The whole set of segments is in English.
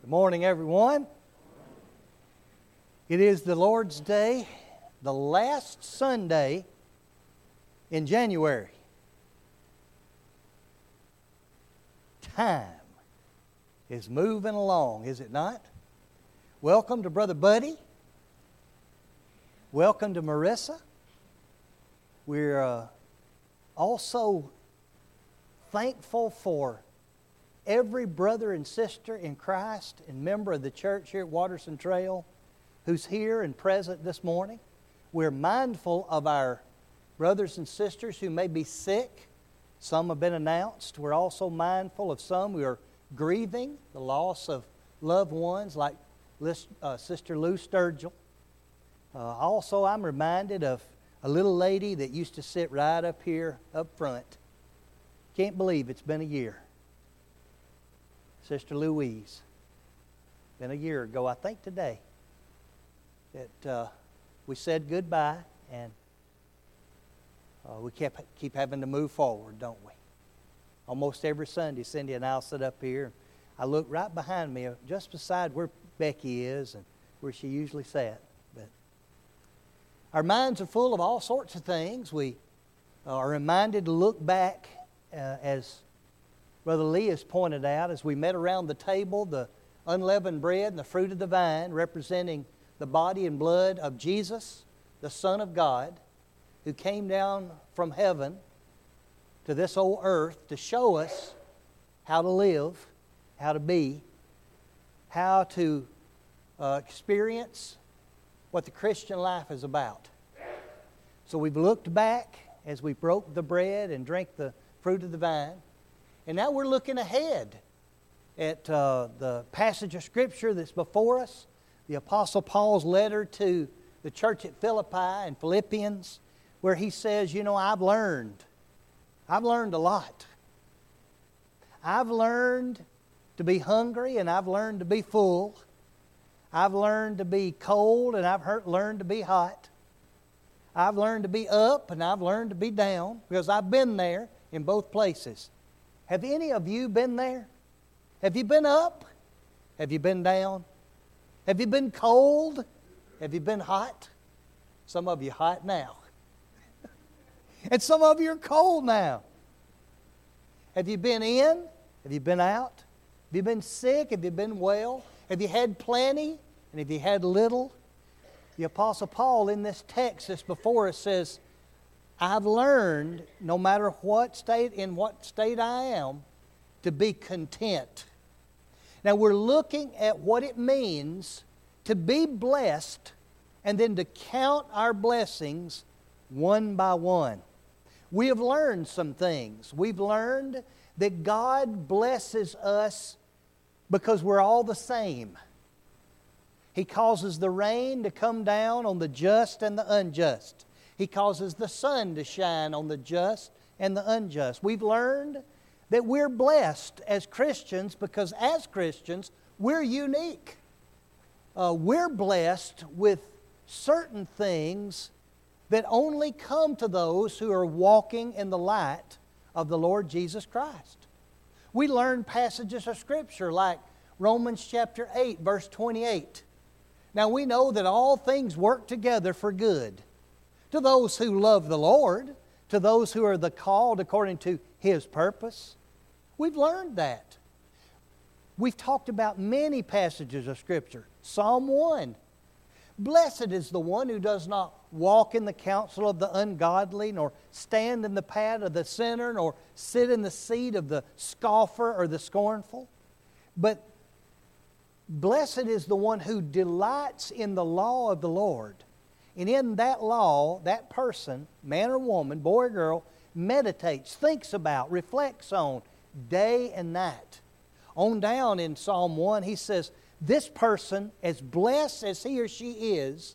Good morning, everyone. It is the Lord's Day, the last Sunday in January. Time is moving along, is it not? Welcome to Brother Buddy. Welcome to Marissa. We're also thankful for every brother and sister in Christ and member of the church here at Watterson Trail who's here and present this morning. We're mindful of our brothers and sisters who may be sick. Some have been announced. We're also mindful of some who are grieving the loss of loved ones like Sister Lou Sturgill. Also, I'm reminded of a little lady that used to sit right up here up front. Can't believe it's been a year. Sister Louise. Been a year ago, I think today, that we said goodbye, and we keep having to move forward, don't we? Almost every Sunday, Cindy and I'll sit up here. I look right behind me, just beside where Becky is and where she usually sat. But our minds are full of all sorts of things. We are reminded to look back as Brother Lee has pointed out, as we met around the table, the unleavened bread and the fruit of the vine, representing the body and blood of Jesus, the Son of God, who came down from heaven to this old earth to show us how to live, how to be, how to experience what the Christian life is about. So we've looked back as we broke the bread and drank the fruit of the vine. And now we're looking ahead at the passage of Scripture that's before us, the Apostle Paul's letter to the church at Philippi in Philippians, where he says, I've learned a lot. I've learned to be hungry and I've learned to be full. I've learned to be cold and I've learned to be hot. I've learned to be up and I've learned to be down, because I've been there in both places. Have any of you been there? Have you been up? Have you been down? Have you been cold? Have you been hot? Some of you hot now. And some of you are cold now. Have you been in? Have you been out? Have you been sick? Have you been well? Have you had plenty? And have you had little? The Apostle Paul in this text that's before us says, I've learned, no matter in what state I am, to be content. Now we're looking at what it means to be blessed and then to count our blessings one by one. We have learned some things. We've learned that God blesses us because we're all the same. He causes the rain to come down on the just and the unjust. He causes the sun to shine on the just and the unjust. We've learned that we're blessed as Christians because as Christians, we're unique. We're blessed with certain things that only come to those who are walking in the light of the Lord Jesus Christ. We learn passages of Scripture like Romans chapter 8, verse 28. Now we know that all things work together for good to those who love the Lord, to those who are the called according to His purpose. We've learned that. We've talked about many passages of Scripture. Psalm 1. Blessed is the one who does not walk in the counsel of the ungodly, nor stand in the path of the sinner, nor sit in the seat of the scoffer or the scornful. But blessed is the one who delights in the law of the Lord. And in that law, that person, man or woman, boy or girl, meditates, thinks about, reflects on day and night. On down in Psalm 1, he says, this person, as blessed as he or she is,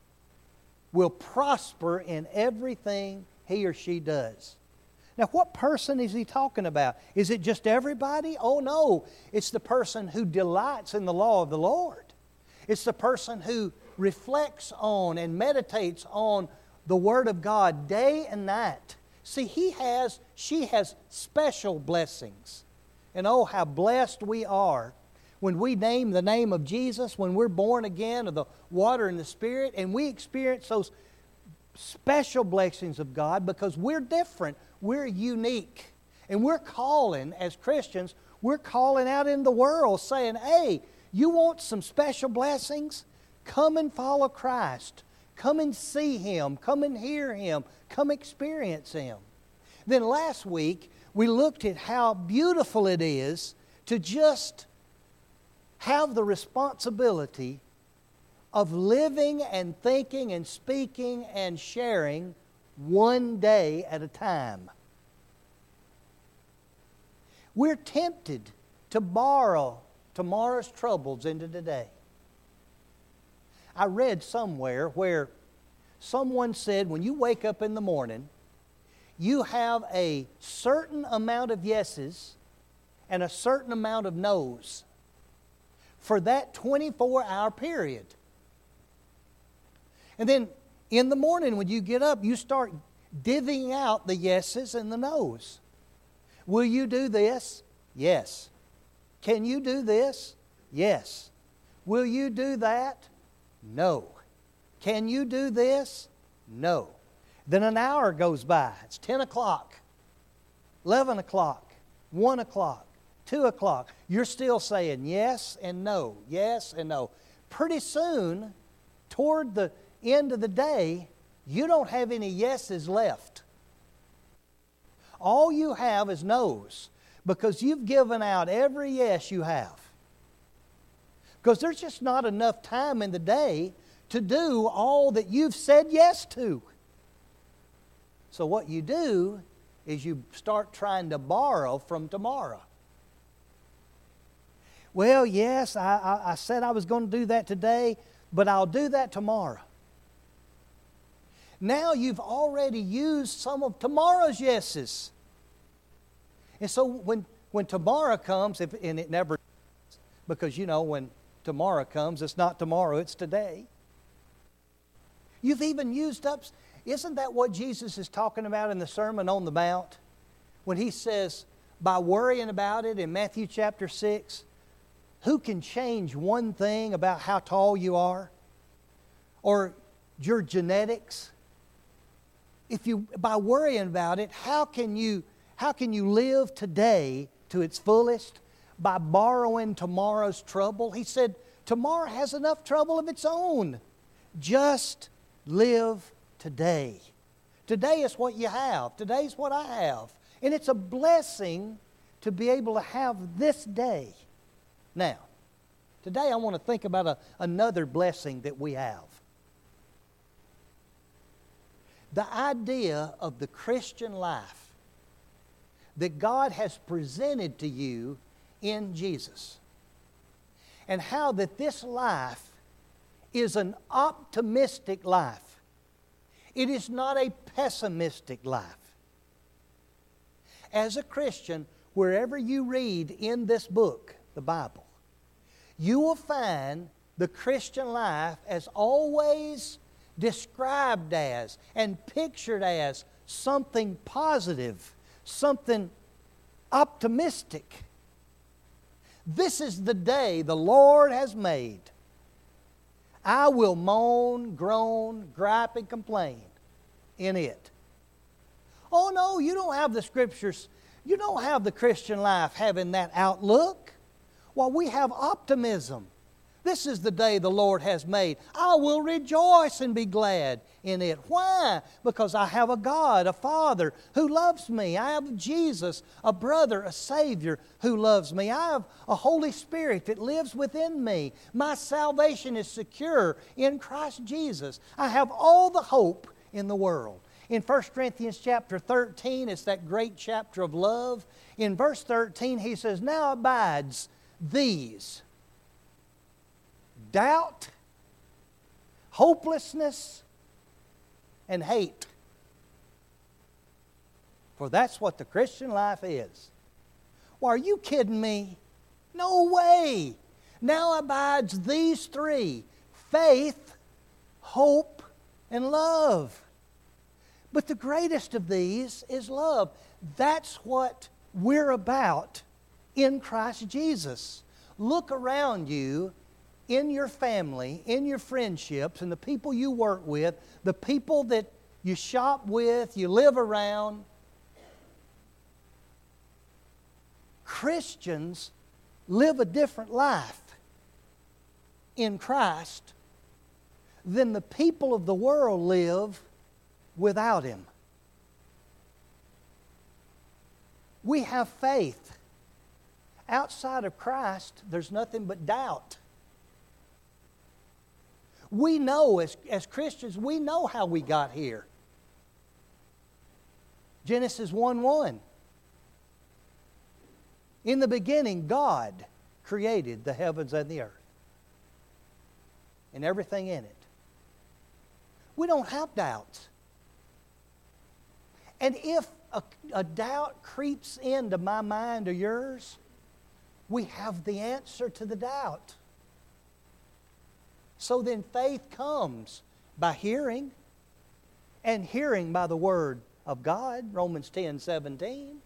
will prosper in everything he or she does. Now, what person is he talking about? Is it just everybody? Oh, no. It's the person who delights in the law of the Lord. It's the person who reflects on and meditates on the Word of God day and night. See, she has special blessings. And oh, how blessed we are when we name the name of Jesus, when we're born again of the water and the Spirit, and we experience those special blessings of God because we're different, we're unique. And we're calling, as Christians, we're calling out in the world saying, hey, you want some special blessings? Come and follow Christ. Come and see Him. Come and hear Him. Come experience Him. Then last week, we looked at how beautiful it is to just have the responsibility of living and thinking and speaking and sharing one day at a time. We're tempted to borrow tomorrow's troubles into today. I read somewhere where someone said when you wake up in the morning, you have a certain amount of yeses and a certain amount of no's for that 24-hour period. And then in the morning when you get up, you start divvying out the yeses and the no's. Will you do this? Yes. Can you do this? Yes. Will you do that? No. Can you do this? No. Then an hour goes by. It's 10 o'clock, 11 o'clock, 1 o'clock, 2 o'clock. You're still saying yes and no, yes and no. Pretty soon, toward the end of the day, you don't have any yeses left. All you have is no's because you've given out every yes you have. Because there's just not enough time in the day to do all that you've said yes to. So what you do is you start trying to borrow from tomorrow. Well, yes, I said I was going to do that today, but I'll do that tomorrow. Now you've already used some of tomorrow's yeses. And so when tomorrow comes, and it never, because you know when tomorrow comes, it's not tomorrow, it's today. You've even used up, isn't that what Jesus is talking about in the Sermon on the Mount? When He says, by worrying about it in Matthew chapter 6, who can change one thing about how tall you are? Or your genetics? By worrying about it, how can you live today to its fullest? By borrowing tomorrow's trouble. He said, tomorrow has enough trouble of its own. Just live today. Today is what you have. Today is what I have. And it's a blessing to be able to have this day. Now, today I want to think about another blessing that we have. The idea of the Christian life that God has presented to you in Jesus. And how that this life is an optimistic life. It is not a pessimistic life. As a Christian, wherever you read in this book, the Bible, you will find the Christian life as always described as and pictured as something positive, something optimistic. This is the day the Lord has made. I will moan, groan, gripe, and complain in it. Oh no, you don't have the Scriptures. You don't have the Christian life having that outlook. Well, we have optimism. This is the day the Lord has made. I will rejoice and be glad in it. Why? Because I have a God, a Father who loves me. I have Jesus, a brother, a Savior who loves me. I have a Holy Spirit that lives within me. My salvation is secure in Christ Jesus. I have all the hope in the world. In 1 Corinthians chapter 13, it's that great chapter of love. In verse 13, he says, now abides these: doubt, hopelessness, and hate. For that's what the Christian life is. Well, are you kidding me? No way. Now abides these three: faith, hope, and love. But the greatest of these is love. That's what we're about in Christ Jesus. Look around you in your family, in your friendships, and the people you work with, the people that you shop with, you live around. Christians live a different life in Christ than the people of the world live without Him. We have faith. Outside of Christ, there's nothing but doubt. We know, as Christians, we know how we got here. Genesis 1:1. In the beginning, God created the heavens and the earth and everything in it. We don't have doubts. And if a doubt creeps into my mind or yours, we have the answer to the doubt. So then faith comes by hearing, and hearing by the Word of God, Romans 10:17.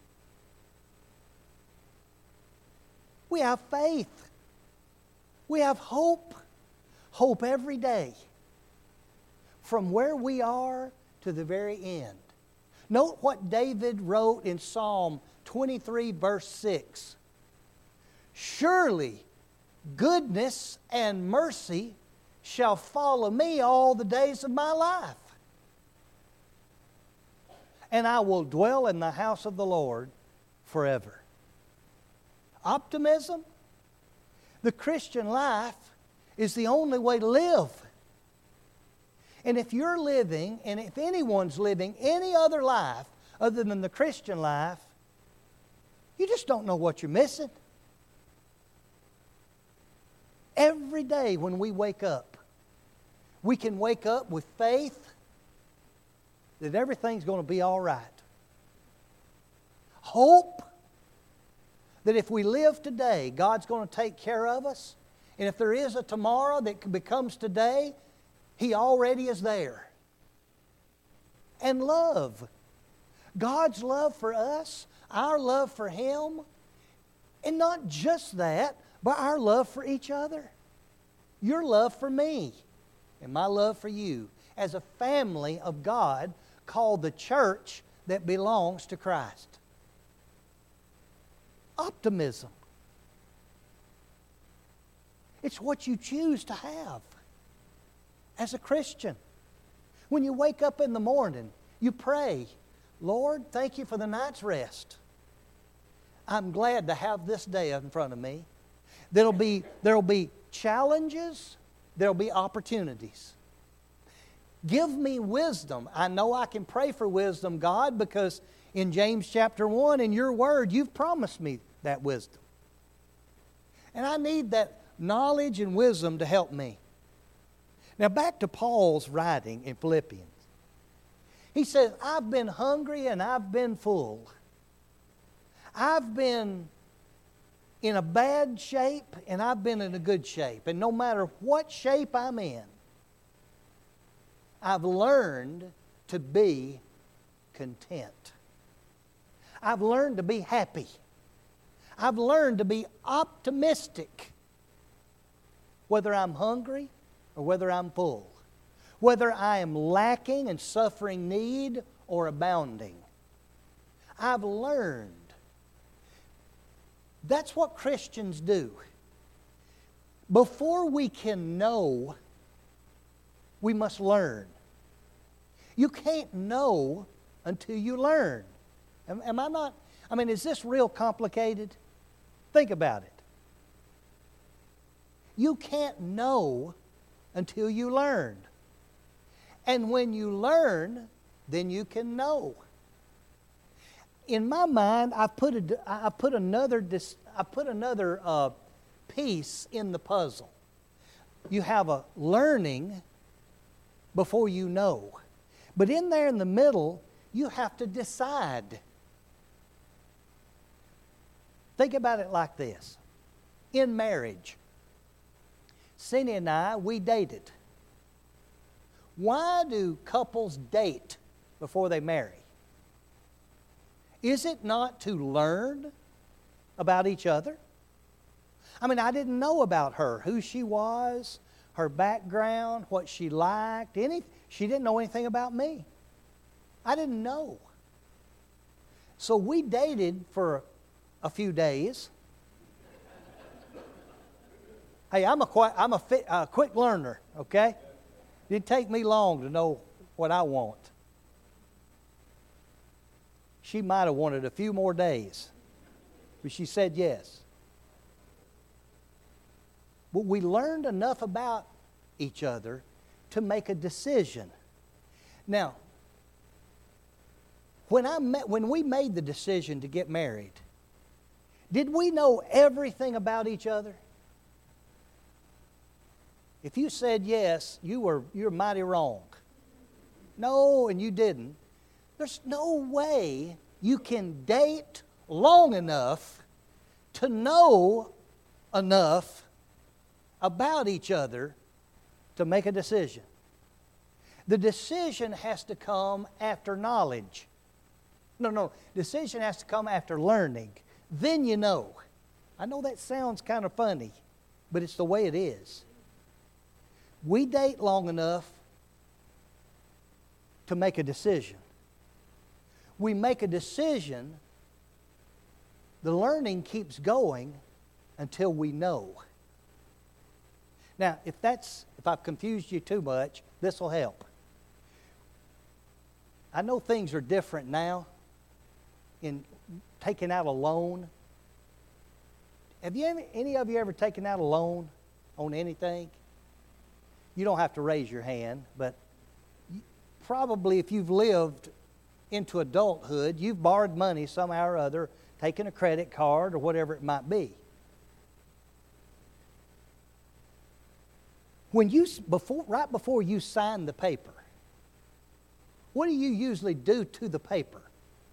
We have faith. We have hope. Hope every day. From where we are to the very end. Note what David wrote in Psalm 23, verse 6. Surely goodness and mercy shall follow me all the days of my life. And I will dwell in the house of the Lord forever. Optimism? The Christian life is the only way to live. And if you're living, and if anyone's living any other life other than the Christian life, you just don't know what you're missing. Every day when we wake up, we can wake up with faith that everything's going to be all right. Hope that if we live today, God's going to take care of us. And if there is a tomorrow that becomes today, He already is there. And love. God's love for us, our love for Him, and not just that, but our love for each other. Your love for me, and my love for you, as a family of God called the church that belongs to Christ. Optimism. It's what you choose to have as a Christian. When you wake up in the morning, you pray, Lord, thank you for the night's rest. I'm glad to have this day in front of me. There'll be challenges, there'll be opportunities. Give me wisdom. I know I can pray for wisdom, God, because in James chapter 1, in your word, you've promised me that wisdom. And I need that knowledge and wisdom to help me. Now back to Paul's writing in Philippians. He says, I've been hungry and I've been full. I've been in a bad shape and I've been in a good shape. And no matter what shape I'm in, I've learned to be content. I've learned to be happy. I've learned to be optimistic. Whether I'm hungry or whether I'm full. Whether I am lacking and suffering need or abounding. I've learned. That's what Christians do. Before we can know, we must learn. You can't know until you learn. Am I not? I mean, is this real complicated? Think about it. You can't know until you learn. And when you learn, then you can know. In my mind, I put another piece in the puzzle. You have a learning before you know. But in there in the middle, you have to decide. Think about it like this. In marriage, Cindy and I, we dated. Why do couples date before they marry? Is it not to learn about each other? I mean, I didn't know about her, who she was, her background, what she liked. She didn't know anything about me. I didn't know. So we dated for a few days. Hey, I'm a quick learner, okay? It didn't take me long to know what I want. She might have wanted a few more days, but she said yes. But we learned enough about each other to make a decision. Now, when we made the decision to get married, did we know everything about each other? If you said yes, you're mighty wrong. No, and you didn't. There's no way you can date long enough to know enough about each other to make a decision. The decision has to come after knowledge. No, decision has to come after learning. Then you know. I know that sounds kind of funny, but it's the way it is. We date long enough to make a decision. We make a decision, the learning keeps going until we know. Now, if I've confused you too much, this will help. I know things are different now in taking out a loan. Have any of you ever taken out a loan on anything? You don't have to raise your hand, but probably if you've lived into adulthood, you've borrowed money somehow or other, taken a credit card or whatever it might be. Right before you sign the paper, what do you usually do to the paper?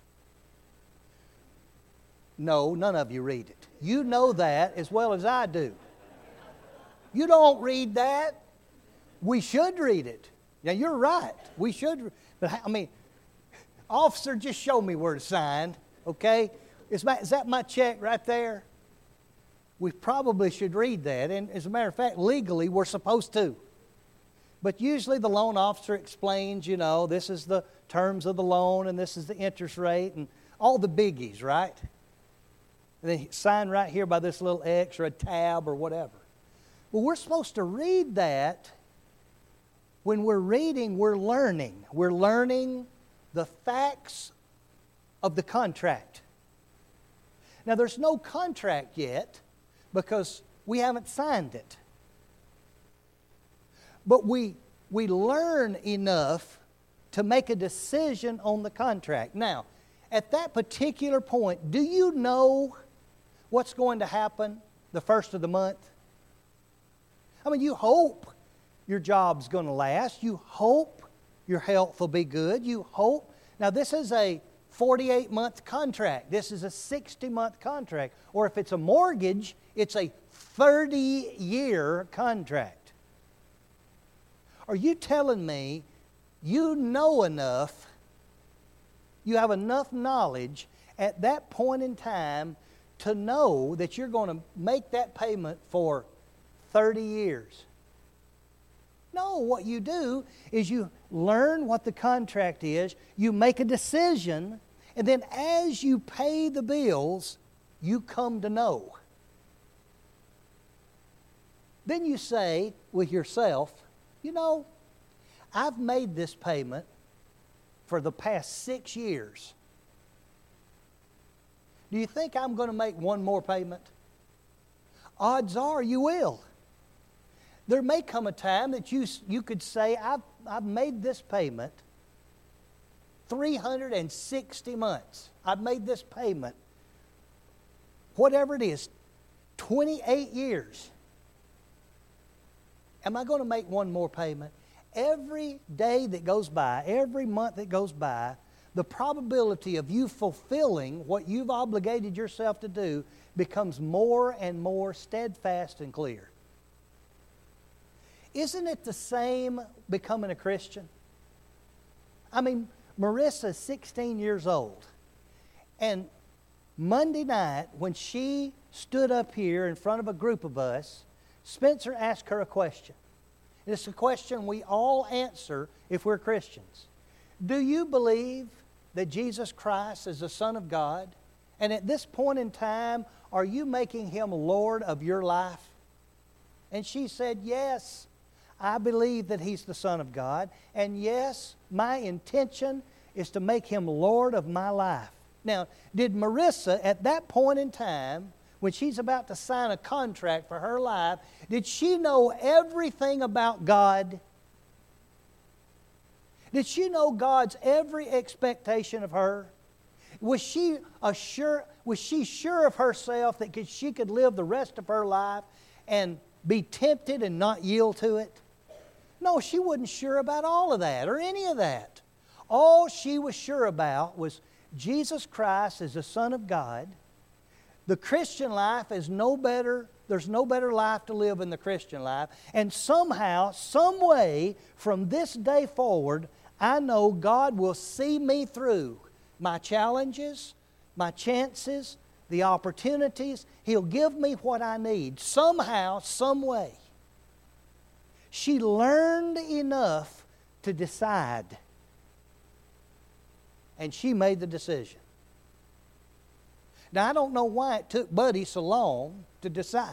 No, none of you read it. You know that as well as I do. You don't read that. We should read it. Now, you're right. We should. But, I mean, officer, just show me where to sign, okay? Is that my check right there? We probably should read that. And as a matter of fact, legally, we're supposed to. But usually the loan officer explains, this is the terms of the loan and this is the interest rate and all the biggies, right? And then sign right here by this little X or a tab or whatever. Well, we're supposed to read that. When we're reading, we're learning. We're learning the facts of the contract. Now, there's no contract yet because we haven't signed it. But we learn enough to make a decision on the contract. Now, at that particular point, do you know what's going to happen the first of the month? I mean, you hope your job's going to last. You hope your health will be good. You hope. Now, this is a 48-month contract. This is a 60-month contract. Or if it's a mortgage, it's a 30-year contract. Are you telling me you know enough, you have enough knowledge at that point in time to know that you're going to make that payment for 30 years? No, what you do is you learn what the contract is, you make a decision, and then as you pay the bills, you come to know. Then you say with yourself, I've made this payment for the past 6 years. Do you think I'm going to make one more payment? Odds are you will. There may come a time that you could say, I've made this payment 360 months. I've made this payment, whatever it is, 28 years. Am I going to make one more payment? Every day that goes by, every month that goes by, the probability of you fulfilling what you've obligated yourself to do becomes more and more steadfast and clear. Isn't it the same becoming a Christian? I mean, Marissa's 16 years old. And Monday night, when she stood up here in front of a group of us, Spencer asked her a question. And it's a question we all answer if we're Christians. Do you believe that Jesus Christ is the Son of God? And at this point in time, are you making Him Lord of your life? And she said, yes, I believe that He's the Son of God. And yes, my intention is to make Him Lord of my life. Now, did Marissa at that point in time, when she's about to sign a contract for her life, did she know everything about God? Did she know God's every expectation of her? Was she sure of herself that she could live the rest of her life and be tempted and not yield to it? No, she wasn't sure about all of that or any of that. All she was sure about was Jesus Christ is the Son of God. The Christian life is no better. There's no better life to live in the Christian life. And somehow, some way, from this day forward, I know God will see me through my challenges, my chances, the opportunities. He'll give me what I need. Somehow, some way. She learned enough to decide. And she made the decision. Now, I don't know why it took Buddy so long to decide.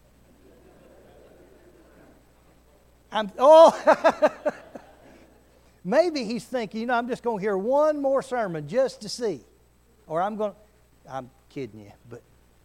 Maybe he's thinking, I'm just going to hear one more sermon just to see. Or I'm kidding you, but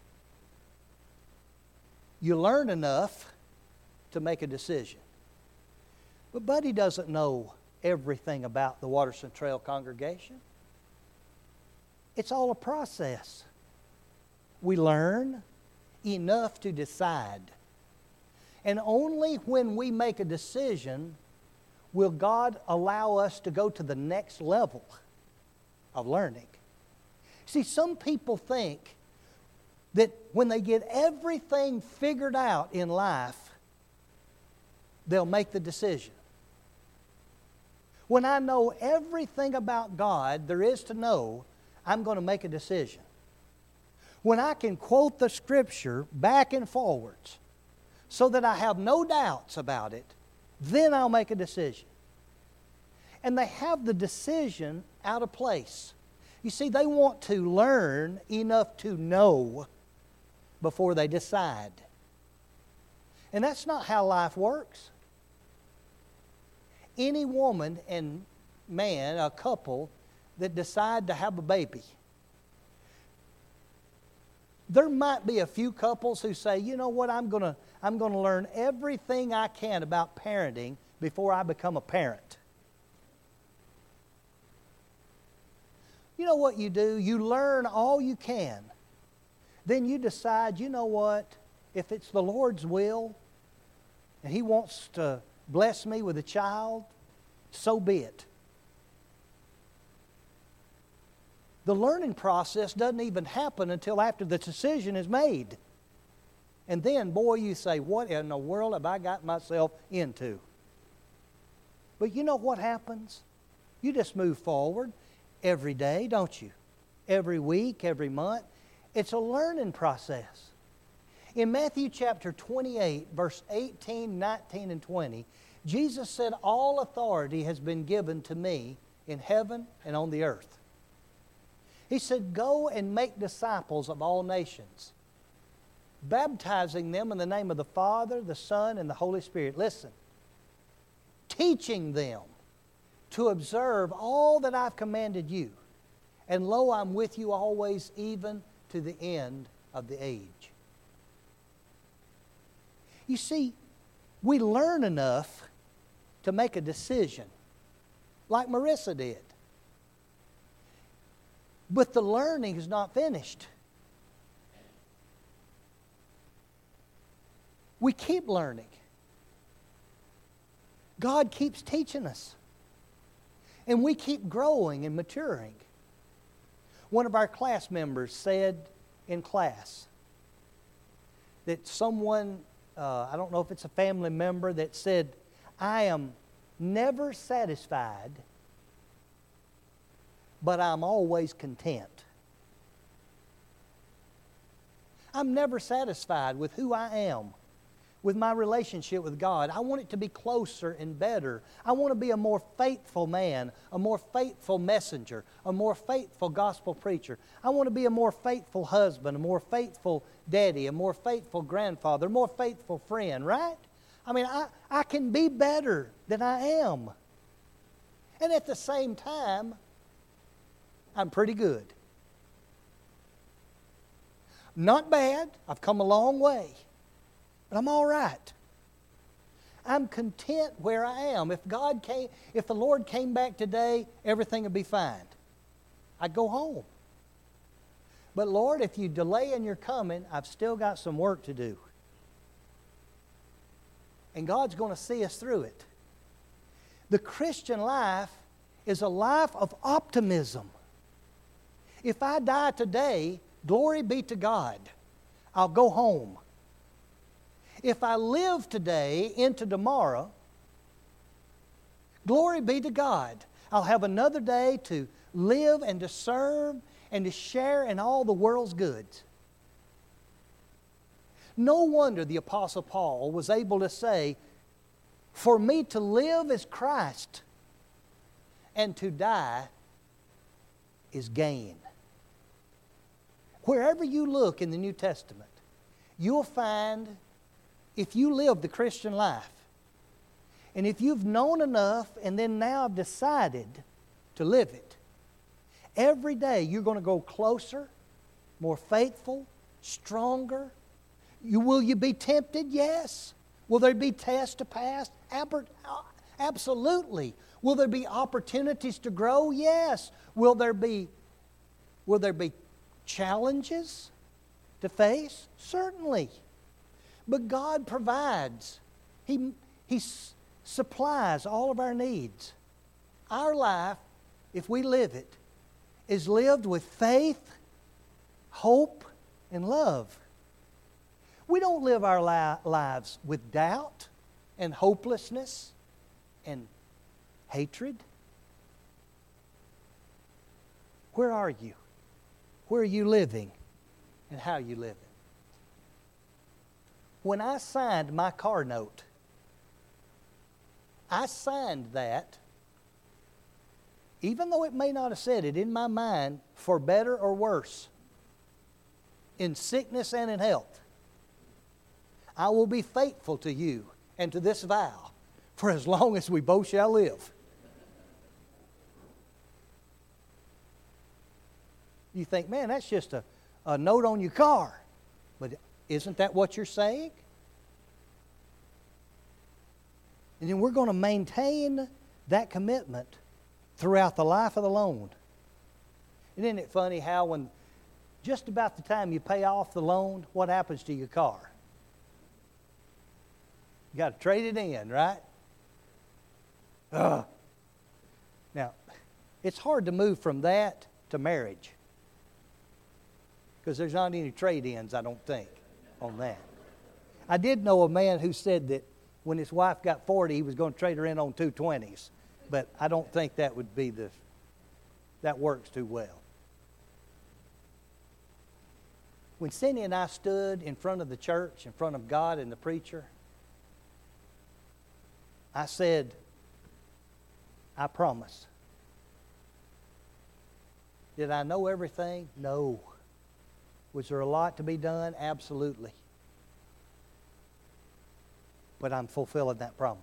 you learn enough to make a decision. But Buddy doesn't know everything about the Waterston Trail congregation. It's all a process. We learn enough to decide. And only when we make a decision will God allow us to go to the next level of learning. See, some people think that when they get everything figured out in life, they'll make the decision. When I know everything about God there is to know, I'm going to make a decision. When I can quote the Scripture back and forwards so that I have no doubts about it, then I'll make a decision. And they have the decision out of place. You see, they want to learn enough to know before they decide. And that's not how life works. Any woman and man, a couple, that decide to have a baby, there might be a few couples who say, you know what, I'm going to learn everything I can about parenting before I become a parent. You know what you do? You learn all you can. Then you decide, you know what, if it's the Lord's will and He wants to bless me with a child, so be it. The learning process doesn't even happen until after the decision is made. And then, boy, you say, what in the world have I got myself into? But you know what happens? You just move forward every day, don't you? Every week, every month. It's a learning process. In Matthew chapter 28, verse 18, 19, and 20, Jesus said, all authority has been given to me in heaven and on the earth. He said, go and make disciples of all nations, baptizing them in the name of the Father, the Son, and the Holy Spirit. Listen, teaching them to observe all that I've commanded you. And lo, I'm with you always, even to the end of the age. You see, we learn enough to make a decision, like Marissa did. But the learning is not finished. We keep learning. God keeps teaching us. And we keep growing and maturing. One of our class members said in class that someone, I don't know if it's a family member, that said, I am never satisfied, but I'm always content. I'm never satisfied with who I am, with my relationship with God. I want it to be closer and better. I want to be a more faithful man, a more faithful messenger, a more faithful gospel preacher. I want to be a more faithful husband, a more faithful daddy, a more faithful grandfather, a more faithful friend, right? I mean, I can be better than I am. And at the same time, I'm pretty good. Not bad. I've come a long way. But I'm all right. I'm content where I am. If the Lord came back today, everything would be fine. I'd go home. But Lord, if you delay in your coming, I've still got some work to do. And God's going to see us through it. The Christian life is a life of optimism. If I die today, glory be to God. I'll go home. If I live today into tomorrow, glory be to God. I'll have another day to live and to serve and to share in all the world's goods. No wonder the Apostle Paul was able to say, "For me to live is Christ, and to die is gain." Wherever you look in the New Testament, you'll find, if you live the Christian life, and if you've known enough and then now decided to live it, every day you're going to go closer, more faithful, stronger. Will you be tempted? Yes. Will there be tests to pass? Absolutely. Will there be opportunities to grow? Yes. Will there be challenges to face? Certainly. But God provides. He supplies all of our needs. Our life, if we live it, is lived with faith, hope, and love. We don't live our lives with doubt and hopelessness and hatred. Where are you? Where are you living? And how are you living? When I signed my car note, I signed that, even though it may not have said it, in my mind, for better or worse, in sickness and in health. I will be faithful to you and to this vow for as long as we both shall live. You think, man, that's just a note on your car. But isn't that what you're saying? And then we're going to maintain that commitment throughout the life of the loan. And isn't it funny how when just about the time you pay off the loan, what happens to your car? You got to trade it in, right? Now, it's hard to move from that to marriage, because there's not any trade-ins, I don't think, on that. I did know a man who said that when his wife got 40, he was going to trade her in on 220s, but I don't think that would be that works too well. When Cindy and I stood in front of the church, in front of God and the preacher, I said, I promise. Did I know everything? No. Was there a lot to be done? Absolutely. But I'm fulfilling that promise.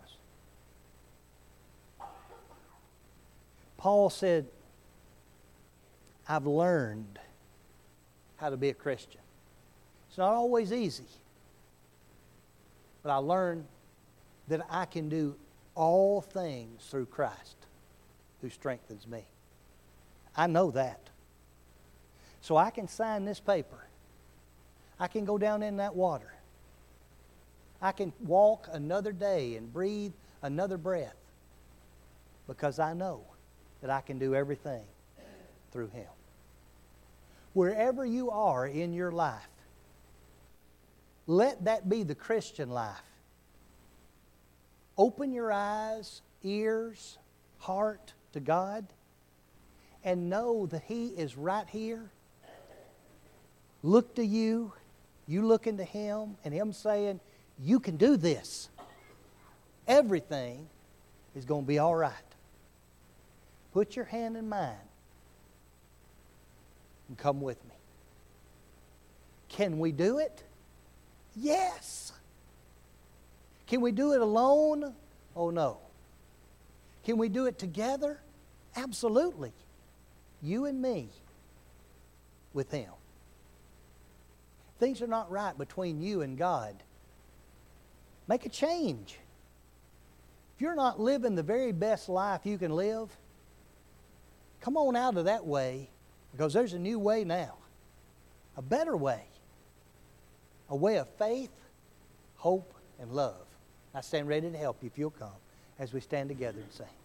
Paul said, I've learned how to be a Christian. It's not always easy. But I learned that I can do all things through Christ who strengthens me. I know that. So I can sign this paper. I can go down in that water. I can walk another day and breathe another breath, because I know that I can do everything through Him. Wherever you are in your life, let that be the Christian life. Open your eyes, ears, heart to God, and know that He is right here. Look to you You looking to Him and Him saying, you can do this. Everything is going to be all right. Put your hand in mine and come with me. Can we do it? Yes. Can we do it alone? Oh no. Can we do it together? Absolutely. You and me with Him. Things are not right between you and God. Make a change. If you're not living the very best life you can live, come on out of that way, because there's a new way now. A better way. A way of faith, hope, and love. I stand ready to help you if you'll come as we stand together and sing.